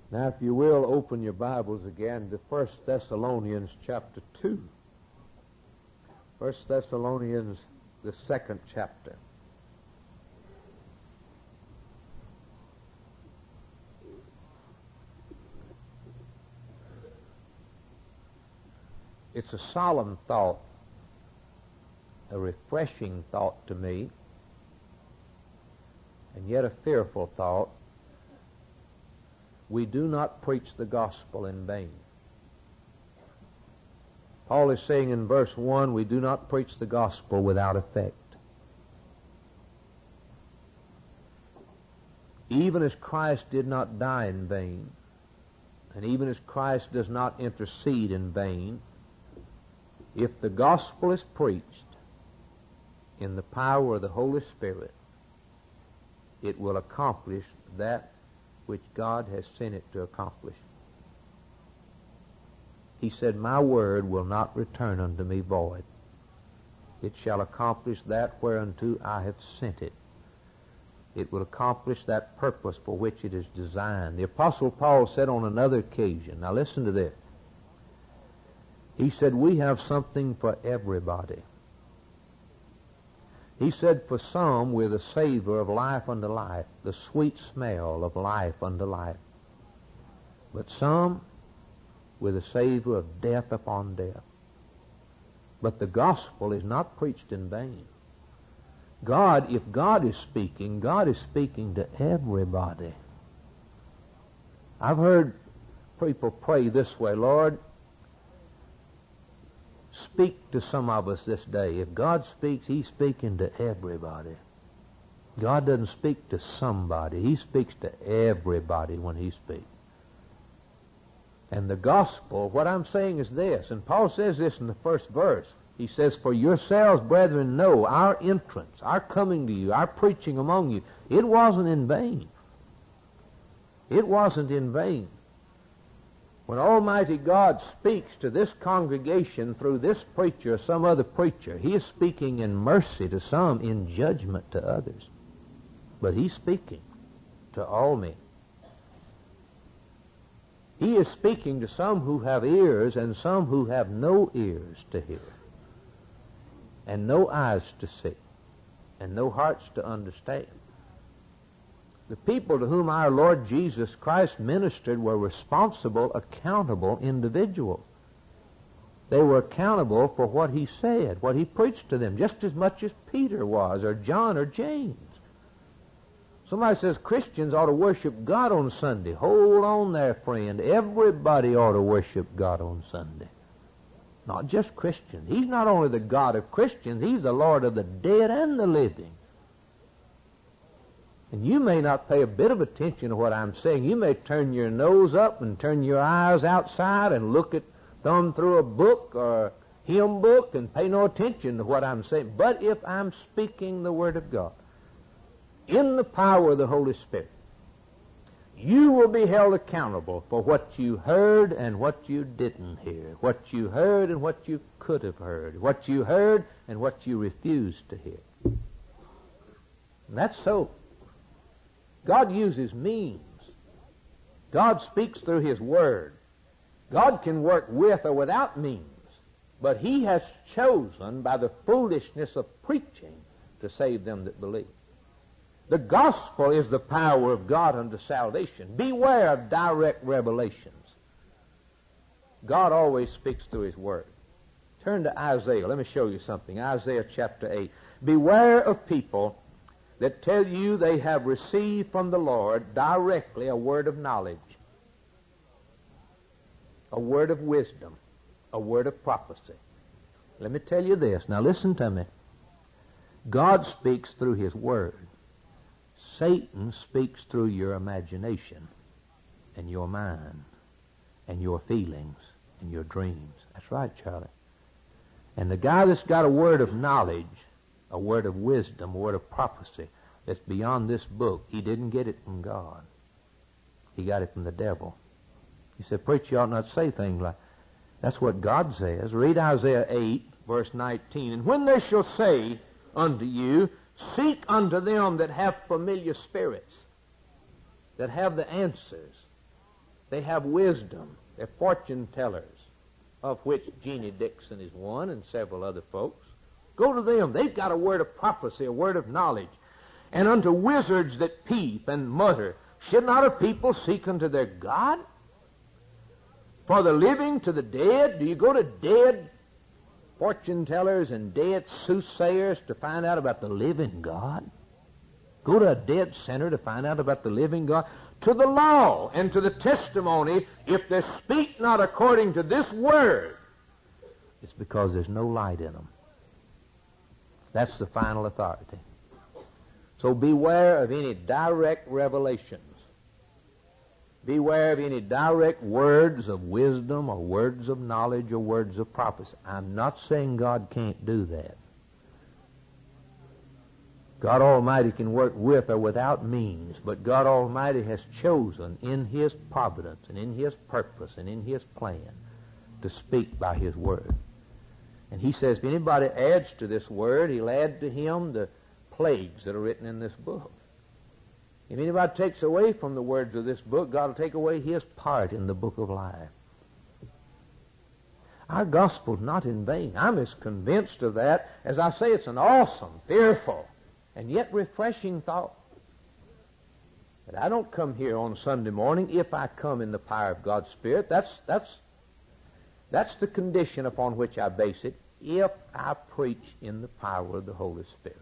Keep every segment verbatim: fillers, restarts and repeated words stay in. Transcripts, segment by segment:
Now, if you will, open your Bibles again to First Thessalonians chapter two. First Thessalonians, the second chapter. It's a solemn thought, a refreshing thought to me, and yet a fearful thought. We do not preach the gospel in vain. Paul is saying in verse one, we do not preach the gospel without effect. Even as Christ did not die in vain, and even as Christ does not intercede in vain, if the gospel is preached in the power of the Holy Spirit, it will accomplish that which God has sent it to accomplish. He said, my word will not return unto me void. It shall accomplish that whereunto I have sent it. It will accomplish that purpose for which it is designed. The Apostle Paul said on another occasion, now listen to this. He said, we have something for everybody. He said, for some, we're the savor of life unto life, the sweet smell of life unto life. But some, we're the savor of death upon death. But the gospel is not preached in vain. God, if God is speaking, God is speaking to everybody. I've heard people pray this way, Lord, speak to some of us this day. If God speaks, He's speaking to everybody. God doesn't speak to somebody. He speaks to everybody when He speaks. And the gospel, what I'm saying is this, and Paul says this in the first verse. He says, for yourselves, brethren, know our entrance, our coming to you, our preaching among you, it wasn't in vain. It wasn't in vain. When Almighty God speaks to this congregation through this preacher or some other preacher, He is speaking in mercy to some, in judgment to others. But He's speaking to all men. He is speaking to some who have ears and some who have no ears to hear, and no eyes to see, and no hearts to understand. The people to whom our Lord Jesus Christ ministered were responsible, accountable individuals. They were accountable for what He said, what He preached to them, just as much as Peter was, or John, or James. Somebody says Christians ought to worship God on Sunday. Hold on there, friend. Everybody ought to worship God on Sunday. Not just Christians. He's not only the God of Christians, He's the Lord of the dead and the living. And you may not pay a bit of attention to what I'm saying. You may turn your nose up and turn your eyes outside and look at, thumb through a book or a hymn book and pay no attention to what I'm saying. But if I'm speaking the Word of God in the power of the Holy Spirit, you will be held accountable for what you heard and what you didn't hear, what you heard and what you could have heard, what you heard and what you refused to hear. And that's so. God uses means. God speaks through His Word. God can work with or without means, but He has chosen by the foolishness of preaching to save them that believe. The gospel is the power of God unto salvation. Beware of direct revelations. God always speaks through His Word. Turn to Isaiah. Let me show you something. Isaiah chapter eight. Beware of people that tell you they have received from the Lord directly a word of knowledge, a word of wisdom, a word of prophecy. Let me tell you this. Now listen to me. God speaks through His Word. Satan speaks through your imagination and your mind and your feelings and your dreams. That's right, Charlie. And the guy that's got a word of knowledge, a word of wisdom, a word of prophecy that's beyond this book, he didn't get it from God. He got it from the devil. He said, preacher, you ought not say things like, that's what God says. Read Isaiah eight, verse nineteen. And when they shall say unto you, seek unto them that have familiar spirits, that have the answers, They have wisdom. They're fortune tellers, of which Jeannie Dixon is one and several other folks. Go to them. They've got a word of prophecy, a word of knowledge. And unto wizards that peep and mutter, should not a people seek unto their God? For the living to the dead, do you go to dead fortune tellers and dead soothsayers to find out about the living God? Go to a dead sinner to find out about the living God? To the law and to the testimony, if they speak not according to this word, it's because there's no light in them. That's the final authority. So beware of any direct revelations. Beware of any direct words of wisdom or words of knowledge or words of prophecy. I'm not saying God can't do that. God Almighty can work with or without means, but God Almighty has chosen in His providence and in His purpose and in His plan to speak by His word. And He says if anybody adds to this word, He'll add to him the plagues that are written in this book. If anybody takes away from the words of this book, God will take away His part in the book of life. Our gospel's not in vain. I'm as convinced of that as I say it's an awesome, fearful, and yet refreshing thought. But I don't come here on Sunday morning if I come in the power of God's Spirit. That's, that's, that's the condition upon which I base it, if I preach in the power of the Holy Spirit.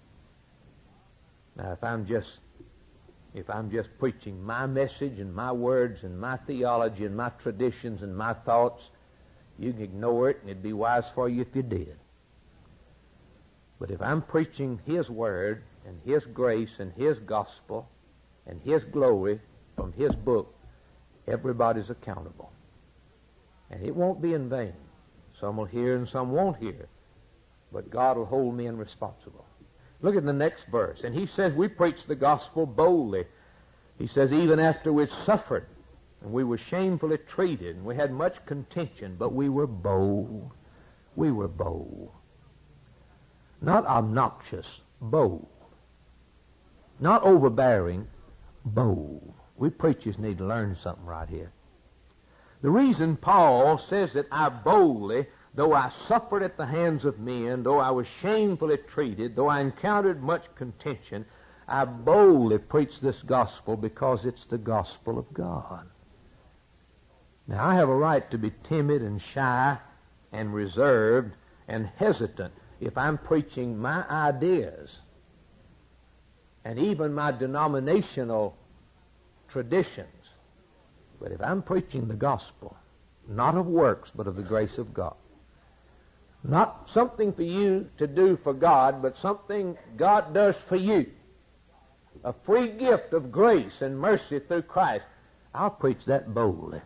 Now, if I'm just if I'm just preaching my message and my words and my theology and my traditions and my thoughts, you can ignore it and it'd be wise for you if you did. But if I'm preaching His word and His grace and His gospel and His glory from His book, everybody's accountable. And it won't be in vain. Some will hear and some won't hear. But God will hold men responsible. Look at the next verse. And he says we preach the gospel boldly. He says even after we'd suffered and we were shamefully treated and we had much contention, but we were bold. We were bold. Not obnoxious, bold. Not overbearing, bold. We preachers need to learn something right here. The reason Paul says that I boldly, though I suffered at the hands of men, though I was shamefully treated, though I encountered much contention, I boldly preach this gospel because it's the gospel of God. Now, I have a right to be timid and shy and reserved and hesitant if I'm preaching my ideas and even my denominational traditions. But if I'm preaching the gospel, not of works, but of the grace of God, not something for you to do for God, but something God does for you, a free gift of grace and mercy through Christ, I'll preach that boldly.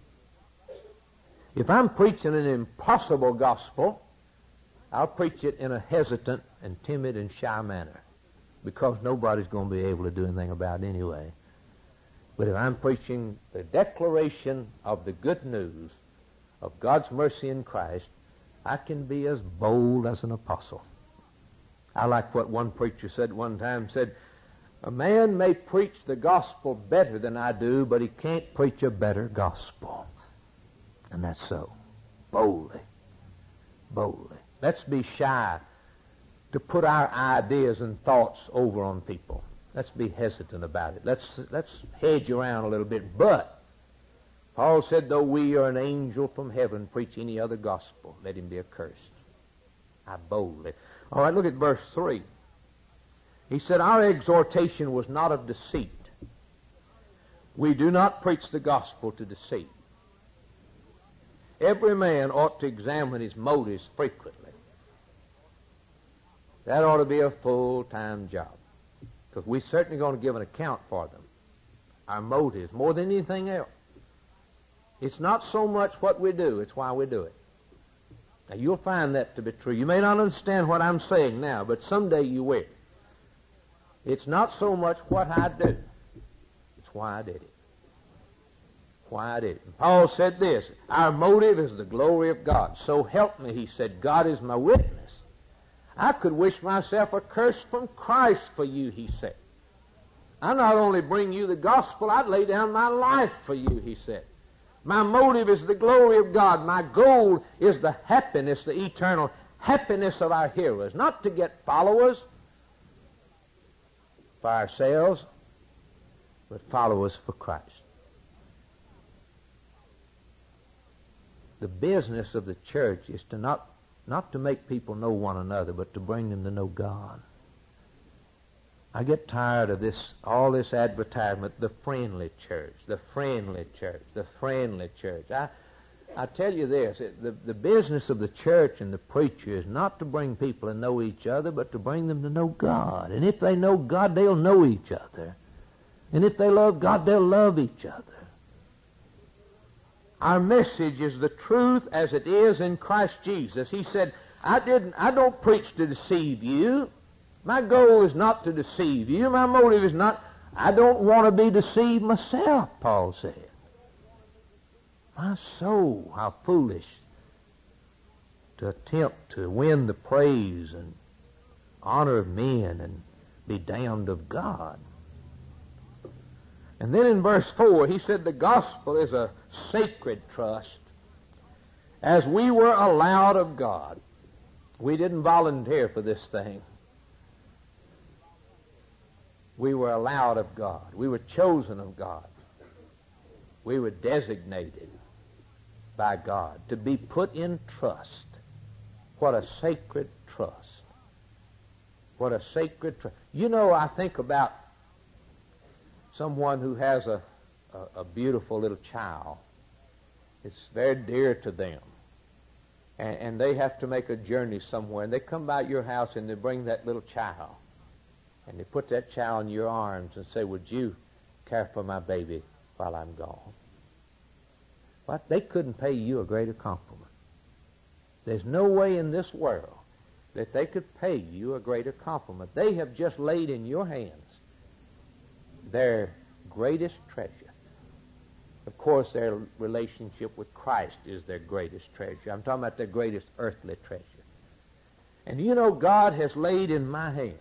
If I'm preaching an impossible gospel, I'll preach it in a hesitant and timid and shy manner, because nobody's going to be able to do anything about it anyway. But if I'm preaching the declaration of the good news of God's mercy in Christ, I can be as bold as an apostle. I like what one preacher said one time, said, a man may preach the gospel better than I do, but he can't preach a better gospel. And that's so. Boldly. Boldly. Let's be shy to put our ideas and thoughts over on people. Let's be hesitant about it. Let's, let's hedge around a little bit. But Paul said, though we are an angel from heaven preach any other gospel, let him be accursed. I boldly. All right, look at verse three. He said, our exhortation was not of deceit. We do not preach the gospel to deceit. Every man ought to examine his motives frequently. That ought to be a full-time job, because we're certainly going to give an account for them. Our motives, more than anything else. It's not so much what we do, it's why we do it. Now, you'll find that to be true. You may not understand what I'm saying now, but someday you will. It's not so much what I do, it's why I did it. Why I did it. And Paul said this, our motive is the glory of God. So help me, he said, God is my witness. I could wish myself accursed from Christ for you, he said. I not only bring you the gospel, I'd lay down my life for you, he said. My motive is the glory of God. My goal is the happiness, the eternal happiness of our hearers. Not to get followers for ourselves, but followers for Christ. The business of the church is to not, not to make people know one another, but to bring them to know God. I get tired of this, all this advertisement, the friendly church, the friendly church, the friendly church. I, I tell you this, it, the, the business of the church and the preacher is not to bring people to know each other, but to bring them to know God. And if they know God, they'll know each other. And if they love God, they'll love each other. Our message is the truth as it is in Christ Jesus. He said, I didn't, I don't preach to deceive you. My goal is not to deceive you. My motive is not, I don't want to be deceived myself, Paul said. My soul, how foolish to attempt to win the praise and honor of men and be damned of God. And then in verse four, he said the gospel is a sacred trust, as we were allowed of God. We didn't volunteer for this thing. We were allowed of God. We were chosen of God. We were designated by God to be put in trust. What a sacred trust. What a sacred trust. You know, I think about someone who has a, a, a beautiful little child. It's very dear to them. And, and they have to make a journey somewhere. And they come by your house and they bring that little child. And they put that child in your arms and say, would you care for my baby while I'm gone? What? They couldn't pay you a greater compliment. There's no way in this world that they could pay you a greater compliment. They have just laid in your hands their greatest treasure. Of course, their relationship with Christ is their greatest treasure. I'm talking about their greatest earthly treasure. And you know, God has laid in my hands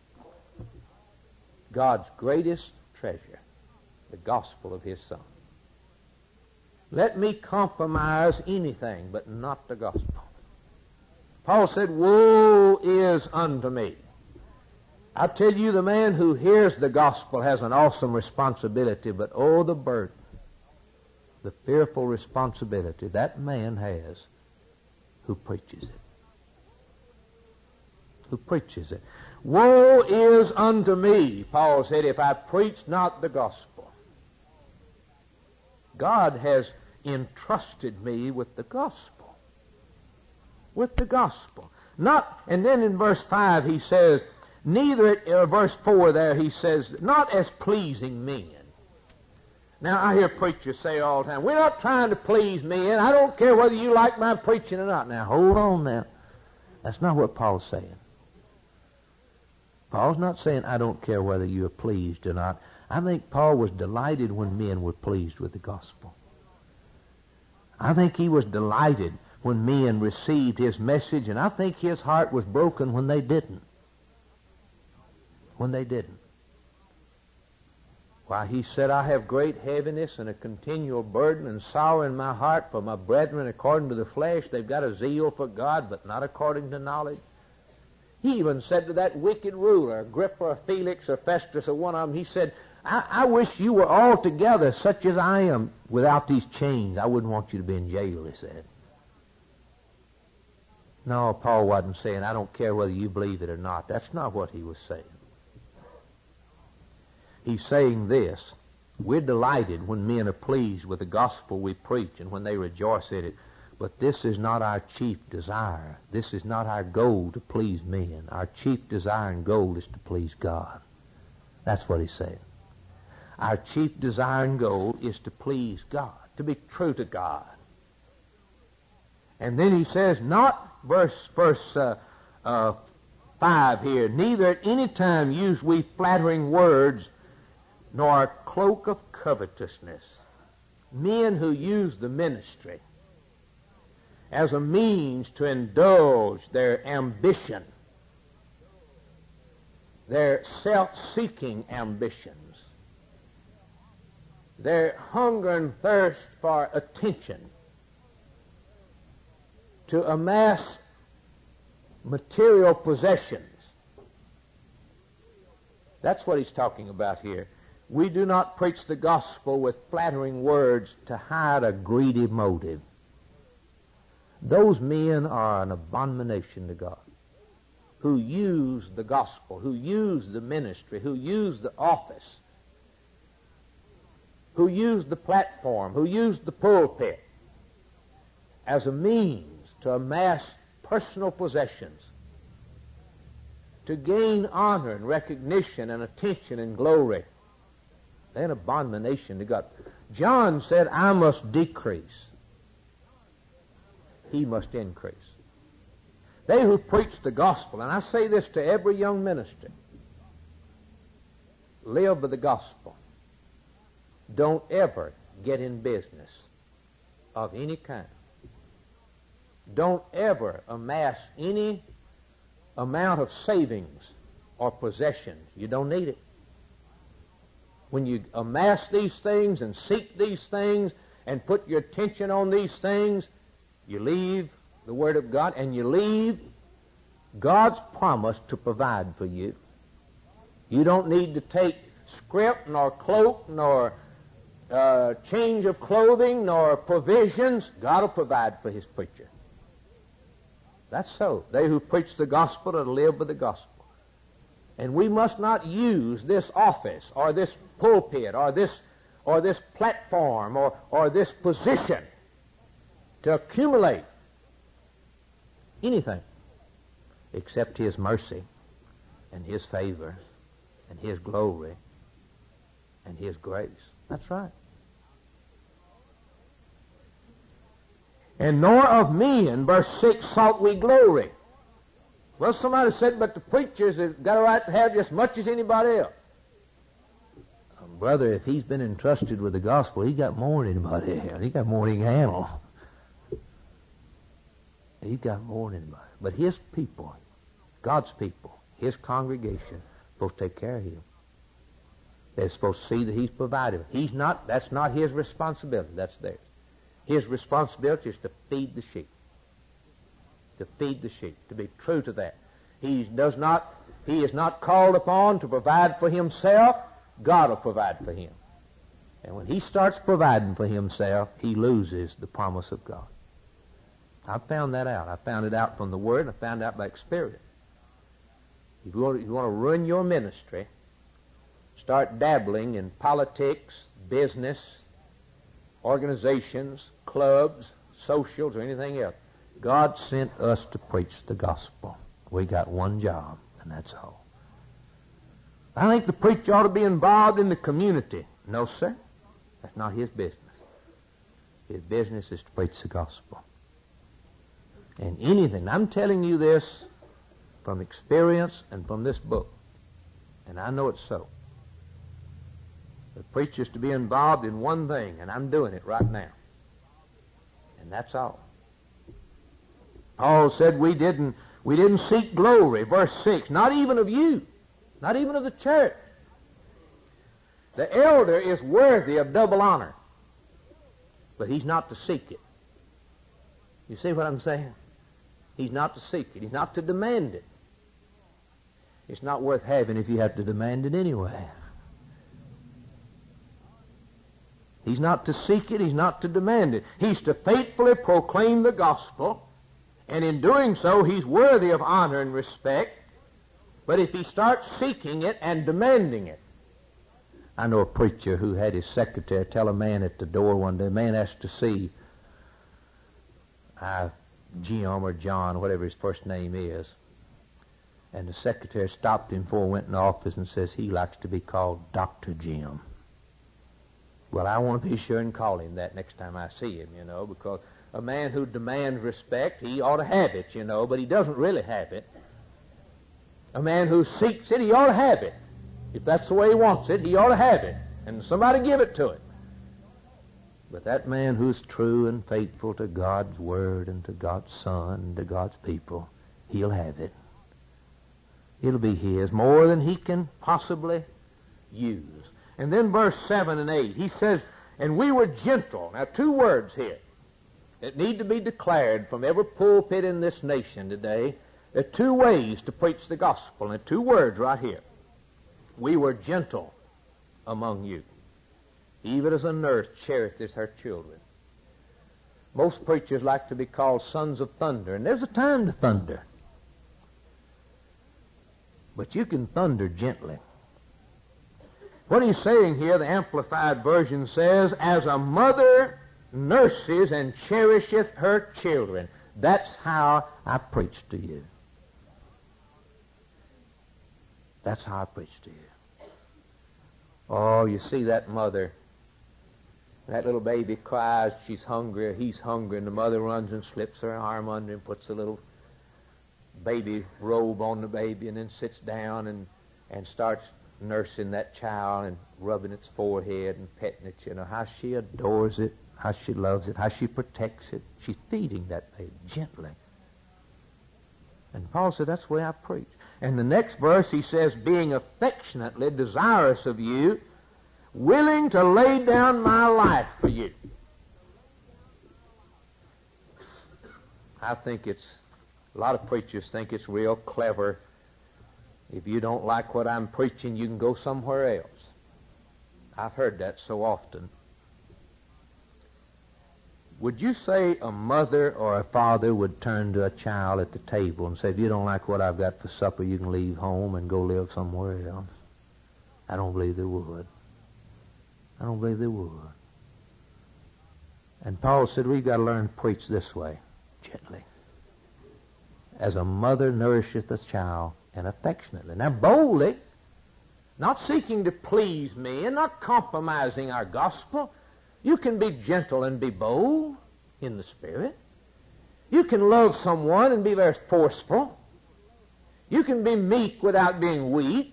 God's greatest treasure, the gospel of his Son. Let me compromise anything, but not the gospel. Paul said, woe is unto me. I tell you, the man who hears the gospel has an awesome responsibility, but oh, the burden, the fearful responsibility that man has who preaches it. Who preaches it. Woe is unto me, Paul said, if I preach not the gospel. God has entrusted me with the gospel. With the gospel. Not, and then in verse five he says, neither, uh, verse four there he says, not as pleasing men. Now I hear preachers say all the time, we're not trying to please men. I don't care whether you like my preaching or not. Now hold on now. That's not what Paul's saying. Paul's not saying, I don't care whether you are pleased or not. I think Paul was delighted when men were pleased with the gospel. I think he was delighted when men received his message, and I think his heart was broken when they didn't. When they didn't. Why, he said, I have great heaviness and a continual burden and sorrow in my heart for my brethren according to the flesh. They've got a zeal for God, but not according to knowledge. He even said to that wicked ruler, Agrippa or Felix or Festus or one of them, he said, I, I wish you were altogether such as I am without these chains. I wouldn't want you to be in jail, he said. No, Paul wasn't saying, I don't care whether you believe it or not. That's not what he was saying. He's saying this, we're delighted when men are pleased with the gospel we preach and when they rejoice in it. But this is not our chief desire. This is not our goal to please men. Our chief desire and goal is to please God. That's what he's saying. Our chief desire and goal is to please God, to be true to God. And then he says, not verse verse uh, uh, five here, neither at any time use we flattering words, nor a cloak of covetousness. Men who use the ministry as a means to indulge their ambition their self-seeking ambitions, their hunger and thirst for attention, to amass material possessions. That's what he's talking about here. We do not preach the gospel with flattering words to hide a greedy motive. Those men are an abomination to God, who use the gospel, who use the ministry, who use the office, who use the platform, who use the pulpit as a means to amass personal possessions, to gain honor and recognition and attention and glory. They're an abomination to God. John said, I must decrease, he must increase. They who preach the gospel, and I say this to every young minister, live by the gospel. Don't ever get in business of any kind. Don't ever amass any amount of savings or possessions. You don't need it. When you amass these things and seek these things and put your attention on these things, you leave the Word of God and you leave God's promise to provide for you. You don't need to take scrip nor cloak nor uh, change of clothing nor provisions. God will provide for His preacher. That's so. They who preach the gospel are to live by the gospel. And we must not use this office or this pulpit or this or this platform or, or this position to accumulate anything except His mercy and His favor and His glory and His grace. That's right. And nor of men, verse six, sought we glory. Well, somebody said, but the preachers have got a right to have just as much as anybody else. Um, brother, if he's been entrusted with the gospel, he got more than anybody else. He got more than he can handle. He got more than anybody. But his people, God's people, his congregation, are supposed to take care of him. They're supposed to see that he's provided. He's not, that's not his responsibility. That's theirs. His responsibility is to feed the sheep. To feed the sheep. To be true to that. He does not, he is not called upon to provide for himself. God will provide for him. And when he starts providing for himself, he loses the promise of God. I found that out. I found it out from the Word, and I found it out by experience. If you want, if you want to ruin your ministry, start dabbling in politics, business, organizations, clubs, socials, or anything else. God sent us to preach the gospel. We got one job, and that's all. I think the preacher ought to be involved in the community. No, sir. That's not his business. His business is to preach the gospel. And anything, I'm telling you this from experience and from this book, and I know it's so. The preacher's to be involved in one thing, and I'm doing it right now. And that's all. Paul said we didn't we didn't seek glory, verse six, not even of you, not even of the church. The elder is worthy of double honor, but he's not to seek it. You see what I'm saying? He's not to seek it. He's not to demand it. It's not worth having if you have to demand it anyway. He's not to seek it. He's not to demand it. He's to faithfully proclaim the gospel, and in doing so, he's worthy of honor and respect. But if he starts seeking it and demanding it, I know a preacher who had his secretary tell a man at the door one day, a man asked to see uh, Jim or John, whatever his first name is. And the secretary stopped him before he went in the office and says he likes to be called Doctor Jim. Well, I want to be sure and call him that next time I see him, you know, because a man who demands respect, he ought to have it, you know, but he doesn't really have it. A man who seeks it, he ought to have it. If that's the way he wants it, he ought to have it. And somebody give it to him. But that man who's true and faithful to God's Word and to God's Son and to God's people, he'll have it. It'll be his, more than he can possibly use. And then verse seven and eight, he says, and we were gentle. Now, two words here that need to be declared from every pulpit in this nation today. There are two ways to preach the gospel, and two words right here. We were gentle among you, even as a nurse cherisheth her children. Most preachers like to be called sons of thunder, and there's a time to thunder. But you can thunder gently. What he's saying here, the Amplified Version says, as a mother nurses and cherisheth her children. That's how I preach to you. That's how I preach to you. Oh, you see that mother. That little baby cries, she's hungry, or he's hungry, and the mother runs and slips her arm under and puts a little baby robe on the baby, and then sits down and, and starts nursing that child and rubbing its forehead and petting it. You know, how she adores it, how she loves it, how she protects it. She's feeding that baby gently. And Paul said, that's the way I preach. And the next verse, he says, being affectionately desirous of you, willing to lay down my life for you. I think it's, a lot of preachers think it's real clever. If you don't like what I'm preaching, you can go somewhere else. I've heard that so often. Would you say a mother or a father would turn to a child at the table and say, if you don't like what I've got for supper, you can leave home and go live somewhere else? I don't believe they would. I don't believe they would. And Paul said, we've got to learn to preach this way, gently. As a mother nourisheth a child, and affectionately. Now, boldly, not seeking to please me and not compromising our gospel. You can be gentle and be bold in the Spirit. You can love someone and be very forceful. You can be meek without being weak.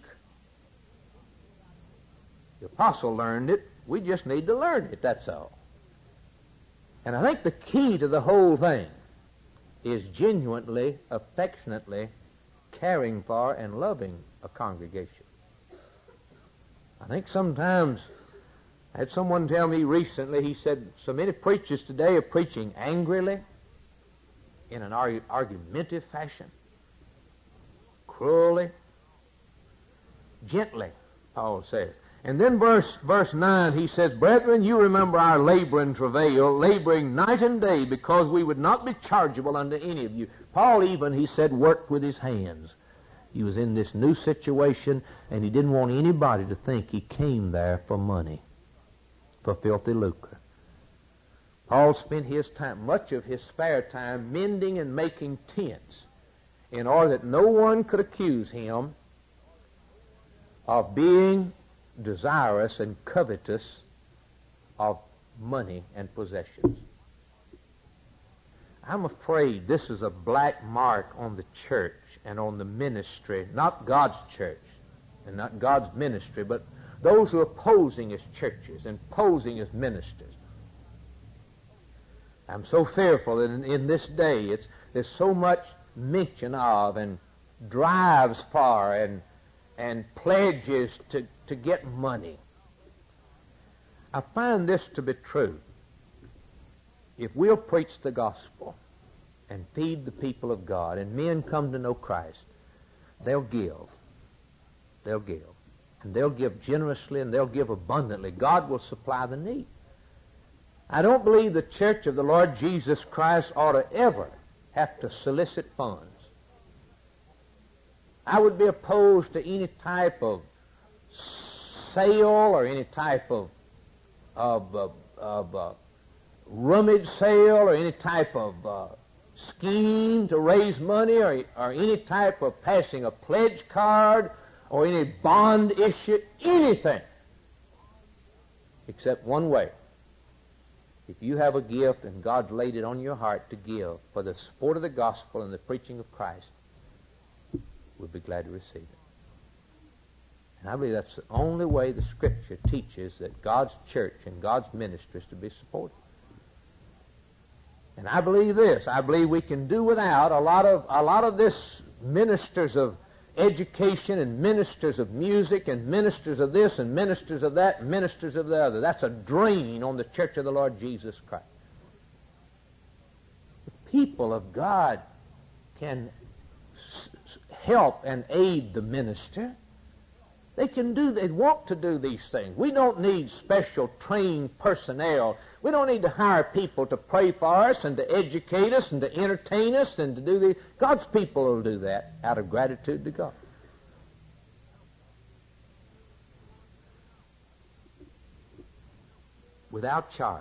The apostle learned it. We just need to learn it, that's all. And I think the key to the whole thing is genuinely, affectionately caring for and loving a congregation. I think sometimes, I had someone tell me recently, he said, so many preachers today are preaching angrily, in an argu- argumentative fashion, cruelly, gently, Paul says. And then verse verse nine, he says, brethren, you remember our labor and travail, laboring night and day, because we would not be chargeable unto any of you. Paul even, he said, worked with his hands. He was in this new situation, and he didn't want anybody to think he came there for money, for filthy lucre. Paul spent his time, much of his spare time, mending and making tents, in order that no one could accuse him of being desirous and covetous of money and possessions. I'm afraid this is a black mark on the church and on the ministry, not God's church and not God's ministry, but those who are posing as churches and posing as ministers. I'm so fearful that in, in this day it's, there's so much mention of and drives for and and pledges to, to get money. I find this to be true. If we'll preach the gospel and feed the people of God and men come to know Christ, they'll give. They'll give. And they'll give generously and they'll give abundantly. God will supply the need. I don't believe the church of the Lord Jesus Christ ought to ever have to solicit funds. I would be opposed to any type of sale or any type of of, uh, of uh, rummage sale or any type of uh, scheme to raise money or, or any type of passing a pledge card or any bond issue, anything, except one way. If you have a gift and God's laid it on your heart to give for the support of the gospel and the preaching of Christ, we'll be glad to receive it. And I believe that's the only way the Scripture teaches that God's church and God's ministry is to be supported. And I believe this. I believe we can do without a lot of a lot of this ministers of education and ministers of music and ministers of this and ministers of that and ministers of the other. That's a drain on the church of the Lord Jesus Christ. The people of God can s- help and aid the minister. They can do, they want to do these things. We don't need special trained personnel. We don't need to hire people to pray for us and to educate us and to entertain us and to do these. God's people will do that out of gratitude to God. Without charge.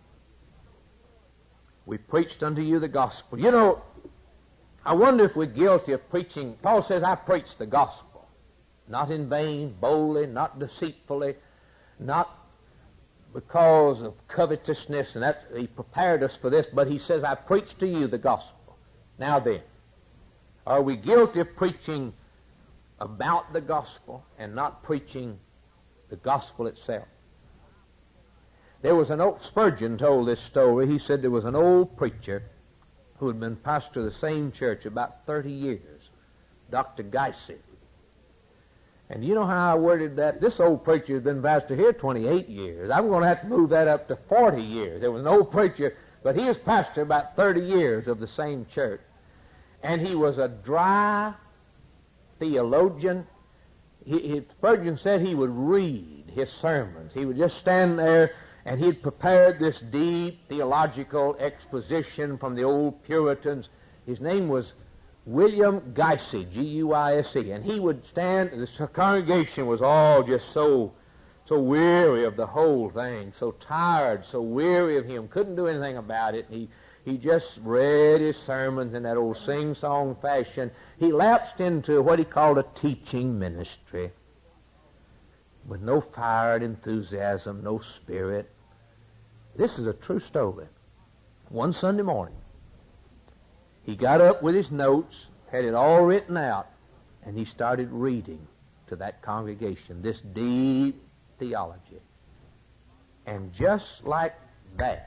We preached unto you the gospel. You know, I wonder if we're guilty of preaching. Paul says, I preach the gospel. Not in vain, boldly, not deceitfully, not because of covetousness, and that he prepared us for this, but he says, I preach to you the gospel. Now then, are we guilty of preaching about the gospel and not preaching the gospel itself? There was an old, Spurgeon told this story. He said there was an old preacher who had been pastor of the same church about thirty years, Doctor Geisey. And you know how I worded that? This old preacher has been pastor here twenty-eight years. I'm going to have to move that up to forty years. There was an old preacher, but he was pastor about thirty years of the same church. And he was a dry theologian. He, he, Spurgeon said he would read his sermons. He would just stand there, and he'd prepared this deep theological exposition from the old Puritans. His name was William Geisey, G U I S E, and he would stand, and the congregation was all just so, so weary of the whole thing, so tired, so weary of him, couldn't do anything about it. He, he just read his sermons in that old sing-song fashion. He lapsed into what he called a teaching ministry with no fire and enthusiasm, no spirit. This is a true story. One Sunday morning, he got up with his notes, had it all written out, and he started reading to that congregation this deep theology. And just like that,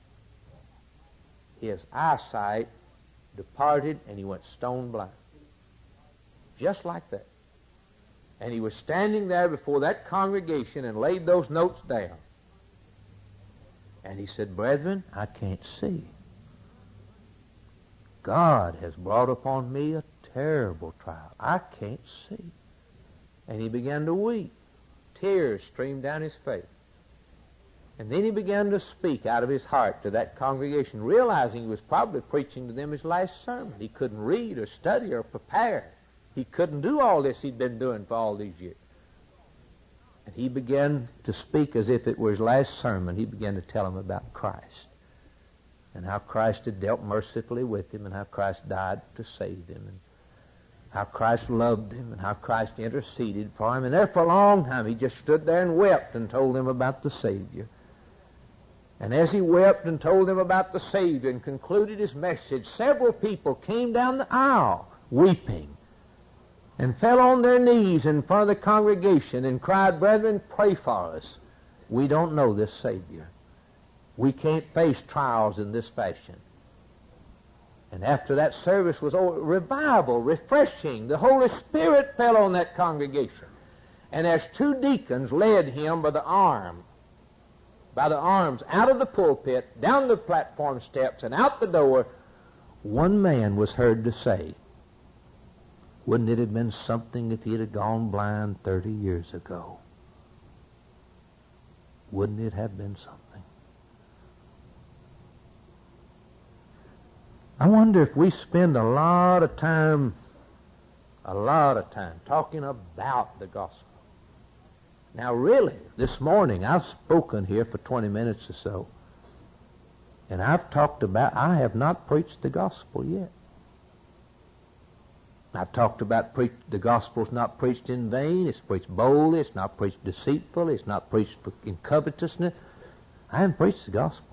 his eyesight departed and he went stone blind. Just like that. And he was standing there before that congregation and laid those notes down. And he said, brethren, I can't see. God has brought upon me a terrible trial. I can't see. And he began to weep. Tears streamed down his face. And then he began to speak out of his heart to that congregation, realizing he was probably preaching to them his last sermon. He couldn't read or study or prepare. He couldn't do all this he'd been doing for all these years. And he began to speak as if it were his last sermon. He began to tell them about Christ, and how Christ had dealt mercifully with him, and how Christ died to save him, and how Christ loved him, and how Christ interceded for him. And there for a long time he just stood there and wept and told them about the Savior. And as he wept and told them about the Savior and concluded his message, several people came down the aisle weeping and fell on their knees in front of the congregation and cried, brethren, pray for us. We don't know this Savior. We can't face trials in this fashion. And after that service was over, revival, refreshing, the Holy Spirit fell on that congregation. And as two deacons led him by the arm, by the arms, out of the pulpit, down the platform steps, and out the door, one man was heard to say, wouldn't it have been something if he'd have gone blind thirty years ago? Wouldn't it have been something? I wonder if we spend a lot of time, a lot of time talking about the gospel. Now really, this morning I've spoken here for twenty minutes or so, and I've talked about, I have not preached the gospel yet. I've talked about preach, the gospel's not preached in vain, it's preached boldly, it's not preached deceitfully, it's not preached in covetousness. I haven't preached the gospel.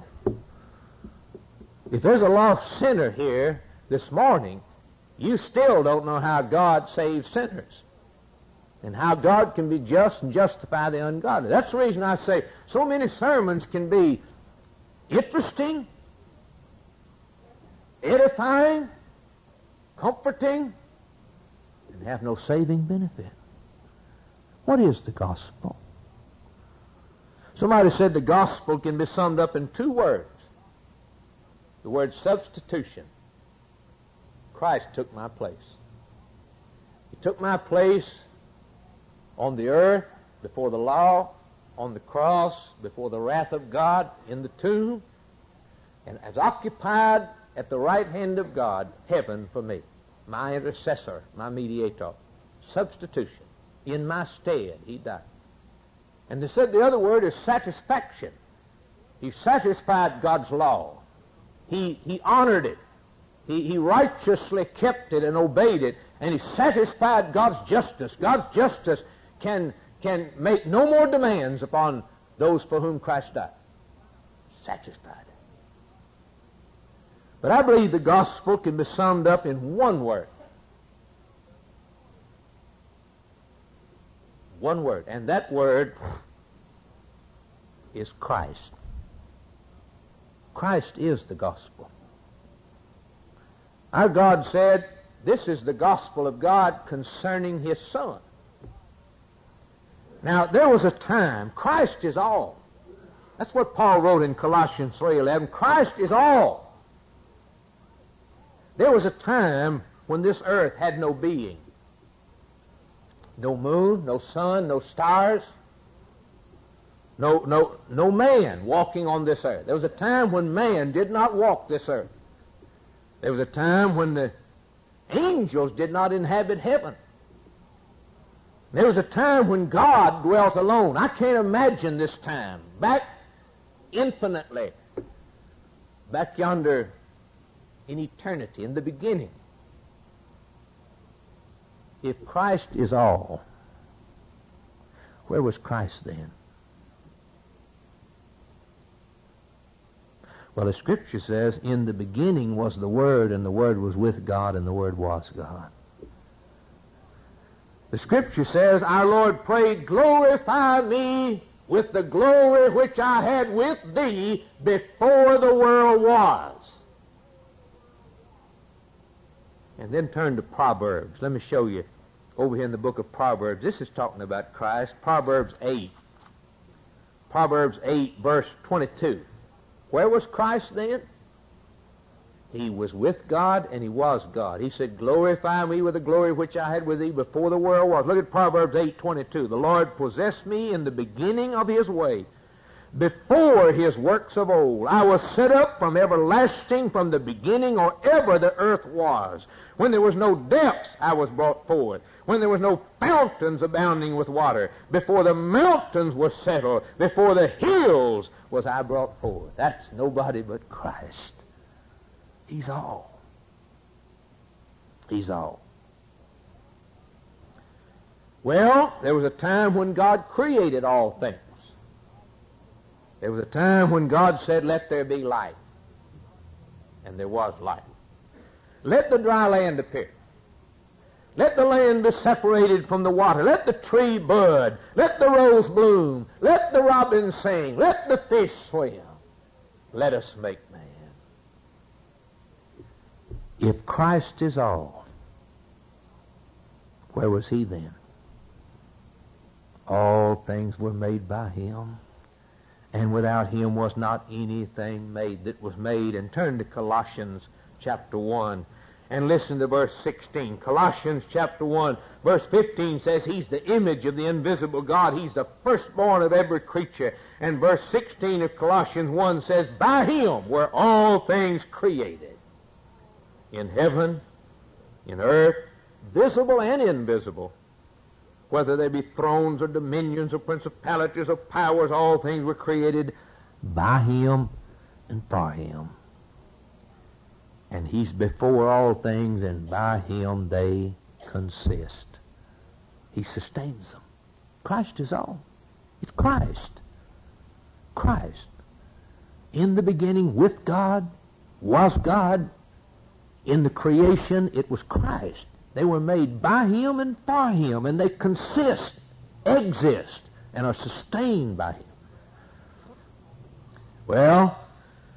If there's a lost sinner here this morning, you still don't know how God saves sinners and how God can be just and justify the ungodly. That's the reason I say so many sermons can be interesting, edifying, comforting, and and have no saving benefit. What is the gospel? Somebody said the gospel can be summed up in two words. The word substitution. Christ took my place. He took my place on the earth, before the law, on the cross, before the wrath of God, in the tomb, and has occupied at the right hand of God heaven for me, my intercessor, my mediator. Substitution. In my stead, he died. And they said the other word is satisfaction. He satisfied God's law. He, he honored it. He, he righteously kept it and obeyed it, and he satisfied God's justice. God's justice can, can make no more demands upon those for whom Christ died. Satisfied. But I believe the gospel can be summed up in one word. One word. And that word is Christ. Christ is the gospel. Our God said, this is the gospel of God concerning his Son. Now, there was a time, Christ is all. That's what Paul wrote in Colossians three eleven. Christ is all. There was a time when this earth had no being. No moon, no sun, no stars, no, no, no man walking on this earth. There was a time when man did not walk this earth. There was a time when the angels did not inhabit heaven. There was a time when God dwelt alone. I can't imagine this time. Back infinitely, back yonder in eternity, in the beginning. If Christ is all, where was Christ then? Well, the Scripture says, in the beginning was the Word, and the Word was with God, and the Word was God. The Scripture says, our Lord prayed, glorify me with the glory which I had with thee before the world was. And then turn to Proverbs. Let me show you over here in the book of Proverbs. This is talking about Christ. Proverbs eight. Proverbs eight, verse twenty-two. Where was Christ then? He was with God, and he was God. He said, glorify me with the glory which I had with thee before the world was. Look at Proverbs eight twenty-two. The Lord possessed me in the beginning of his way, before his works of old. I was set up from everlasting, from the beginning, or ever the earth was. When there was no depths, I was brought forward. When there was no fountains abounding with water, before the mountains were settled, before the hills was I brought forward. That's nobody but Christ. He's all. He's all. Well, there was a time when God created all things. There was a time when God said, let there be light. And there was light. Let the dry land appear. Let the land be separated from the water. Let the tree bud. Let the rose bloom. Let the robin sing. Let the fish swim. Let us make man. If Christ is all, where was he then? All things were made by him, and without him was not anything made that was made. And turn to Colossians chapter one and listen to verse sixteen. Colossians chapter one, verse fifteen says he's the image of the invisible God. He's the firstborn of every creature. And verse sixteen of Colossians one says, by him were all things created, in heaven, in earth, visible and invisible. Whether they be thrones or dominions or principalities or powers, all things were created by him and for him. And he's before all things, and by him they consist. He sustains them. Christ is all. It's Christ. Christ. In the beginning, with God, was God. In the creation, it was Christ. They were made by him and for him, and they consist, exist, and are sustained by him. Well,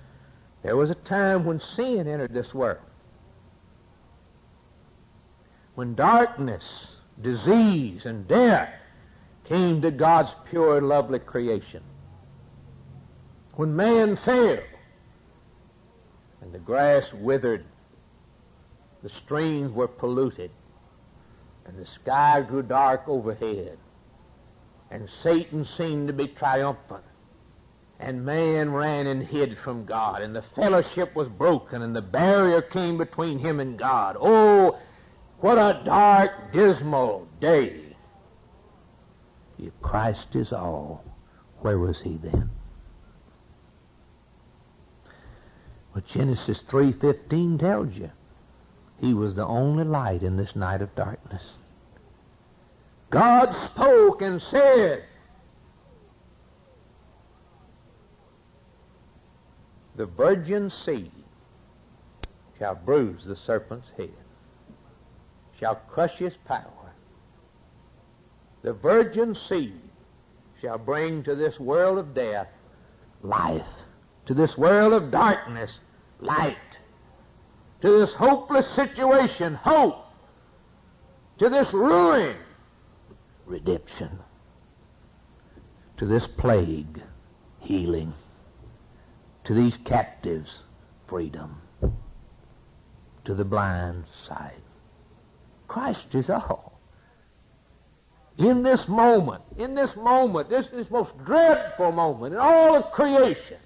there was a time when sin entered this world. when darkness, disease, and death came to God's pure and lovely creation. When man fell and the grass withered, the streams were polluted, and the sky grew dark overhead, and Satan seemed to be triumphant, and man ran and hid from God, and the fellowship was broken, and the barrier came between him and God. Oh, what a dark, dismal day. If Christ is all, where was he then? Well, Genesis three fifteen tells you he was the only light in this night of darkness. God spoke and said, the virgin seed shall bruise the serpent's head, shall crush his power. The virgin seed shall bring to this world of death life, to this world of darkness light, to this hopeless situation hope, to this ruin redemption, to this plague healing, to these captives freedom, to the blind sight. Christ is all. In this moment, in this moment, this, this most dreadful moment in all of creation,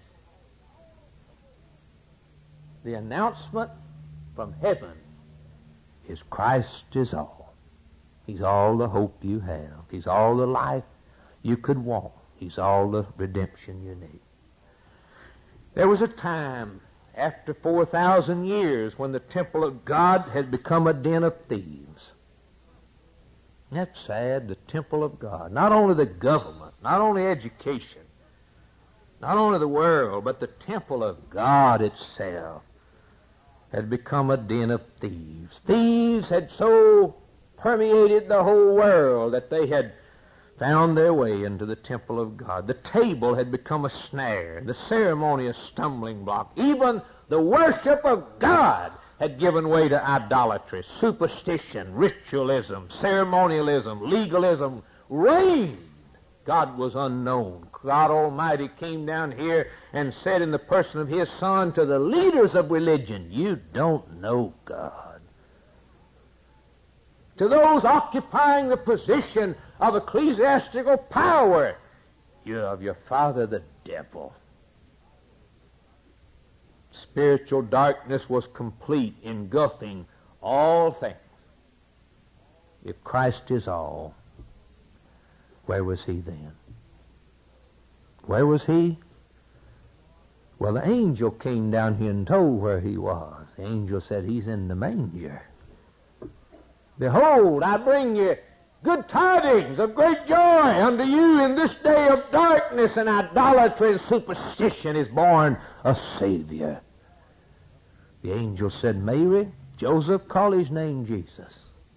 the announcement from heaven is Christ is all. He's all the hope you have. He's all the life you could want. He's all the redemption you need. There was a time after four thousand years when the temple of God had become a den of thieves. That's sad, the temple of God. Not only the government, not only education, not only the world, but the temple of God itself had become a den of thieves. Thieves had so permeated the whole world that they had found their way into the temple of God. The table had become a snare, the ceremony a stumbling block. Even the worship of God had given way to idolatry, superstition, ritualism, ceremonialism, legalism reigned. God was unknown. God Almighty came down here and said in the person of His Son to the leaders of religion, you don't know God. To those occupying the position of ecclesiastical power, you're of your father the devil. Spiritual darkness was complete, engulfing all things. If Christ is all, where was he then? Where was he? Well, the angel came down here and told where he was. The angel said, he's in the manger. Behold, I bring you good tidings of great joy unto you in this day of darkness and idolatry and superstition is born a Savior. The angel said, Mary, Joseph, call his name Jesus,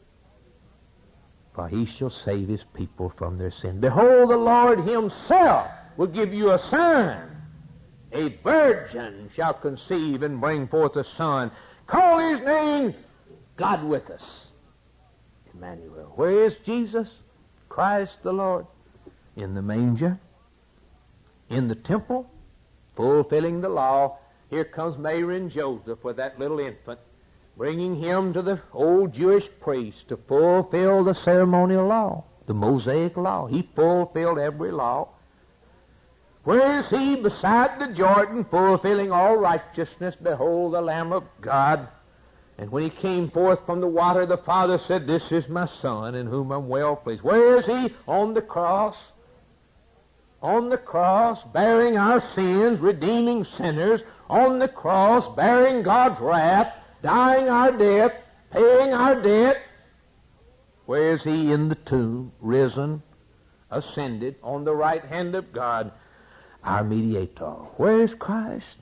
for he shall save his people from their sin. Behold, the Lord himself will give you a sign. A virgin shall conceive and bring forth a son. Call his name God with us. Emmanuel. Where is Jesus? Christ the Lord. In the manger. In the temple. Fulfilling the law. Here comes Mary and Joseph with that little infant, bringing him to the old Jewish priest to fulfill the ceremonial law, the Mosaic law. He fulfilled every law. Where is he? Beside the Jordan, fulfilling all righteousness. Behold, the Lamb of God. And when he came forth from the water, the Father said, this is my Son, in whom I'm well pleased. Where is he? On the cross. On the cross, bearing our sins, redeeming sinners. On the cross, bearing God's wrath, dying our death, paying our debt. Where is he? In the tomb, risen, ascended, on the right hand of God, our mediator. Where is Christ?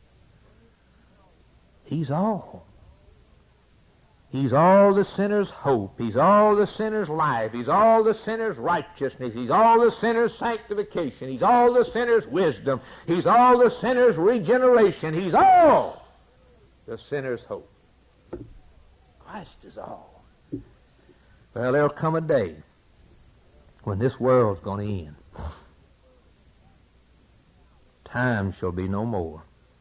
He's all. He's all the sinner's hope. He's all the sinner's life. He's all the sinner's righteousness. He's all the sinner's sanctification. He's all the sinner's wisdom. He's all the sinner's regeneration. He's all the sinner's hope. Christ is all. Well, there'll come a day when this world's going to end. Time shall be no more.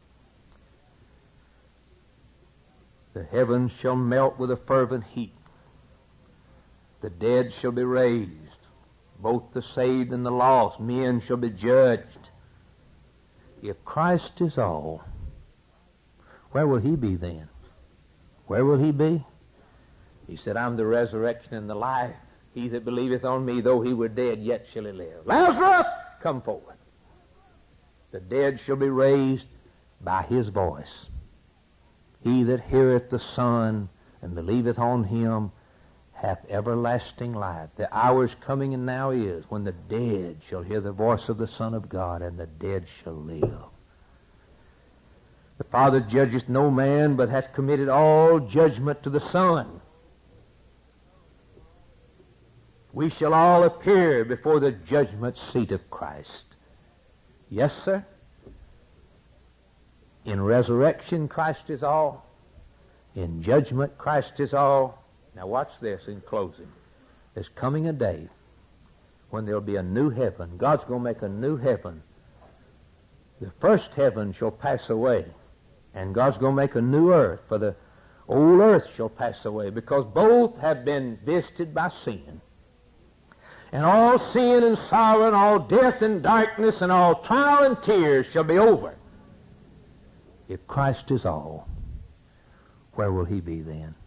The heavens shall melt with a fervent heat. The dead shall be raised. Both the saved and the lost. Men shall be judged. If Christ is all, where will he be then? Where will he be? He said, I'm the resurrection and the life. He that believeth on me, though he were dead, yet shall he live. Lazarus, come forth. The dead shall be raised by his voice. He that heareth the Son and believeth on him hath everlasting life. The hour is coming, and now is, when the dead shall hear the voice of the Son of God, and the dead shall live. The Father judgeth no man, but hath committed all judgment to the Son. We shall all appear before the judgment seat of Christ. Yes, sir. In resurrection, Christ is all. In judgment, Christ is all. Now watch this in closing. There's coming a day when there'll be a new heaven. God's going to make a new heaven. The first heaven shall pass away, and God's going to make a new earth, for the old earth shall pass away, because both have been visited by sin. And all sin and sorrow and all death and darkness and all trial and tears shall be over. If Christ is all, where will he be then?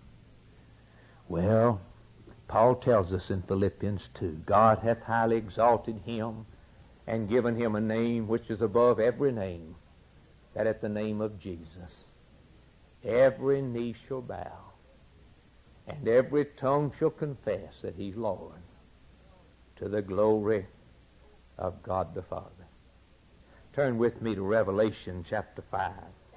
Well, Paul tells us in Philippians two, God hath highly exalted him and given him a name which is above every name, that at the name of Jesus every knee shall bow and every tongue shall confess that he's Lord, to the glory of God the Father. Turn with me to Revelation chapter five.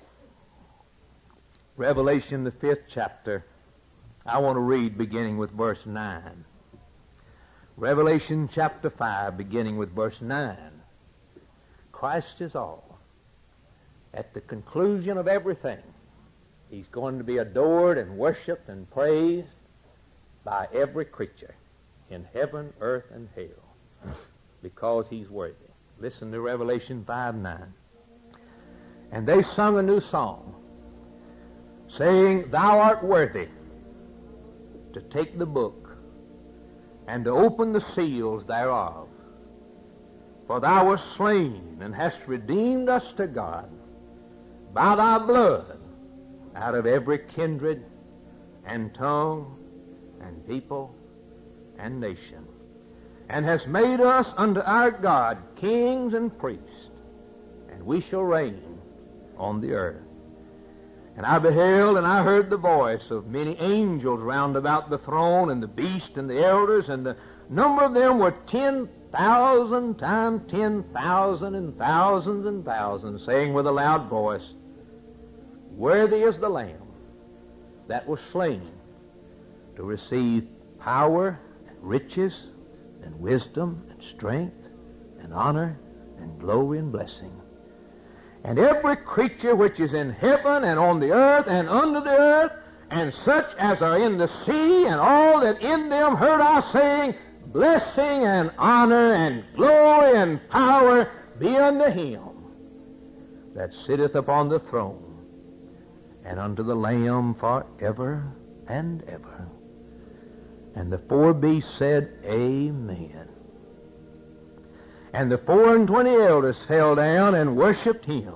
Revelation, the fifth chapter. I want to read beginning with verse nine. Revelation chapter five, beginning with verse nine. Christ is all. At the conclusion of everything, he's going to be adored and worshipped and praised by every creature in heaven, earth, and hell, because he's worthy. Listen to Revelation five nine. And they sung a new song, saying, Thou art worthy to take the book and to open the seals thereof. For thou wast slain and hast redeemed us to God by thy blood out of every kindred and tongue and people and nation, and hast made us unto our God kings and priests, and we shall reign on the earth. And I beheld, and I heard the voice of many angels round about the throne, and the beast, and the elders, and the number of them were ten thousand times ten thousand and thousands and thousands, saying with a loud voice, Worthy is the Lamb that was slain to receive power, riches, and wisdom, and strength, and honor, and glory, and blessing. And every creature which is in heaven, and on the earth, and under the earth, and such as are in the sea, and all that in them, heard I saying, Blessing, and honor, and glory, and power be unto him that sitteth upon the throne, and unto the Lamb forever and ever. And the four beasts said, Amen. And the four and twenty elders fell down and worshipped him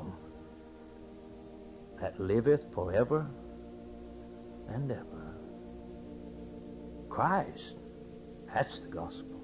that liveth forever and ever. Christ, that's the gospel.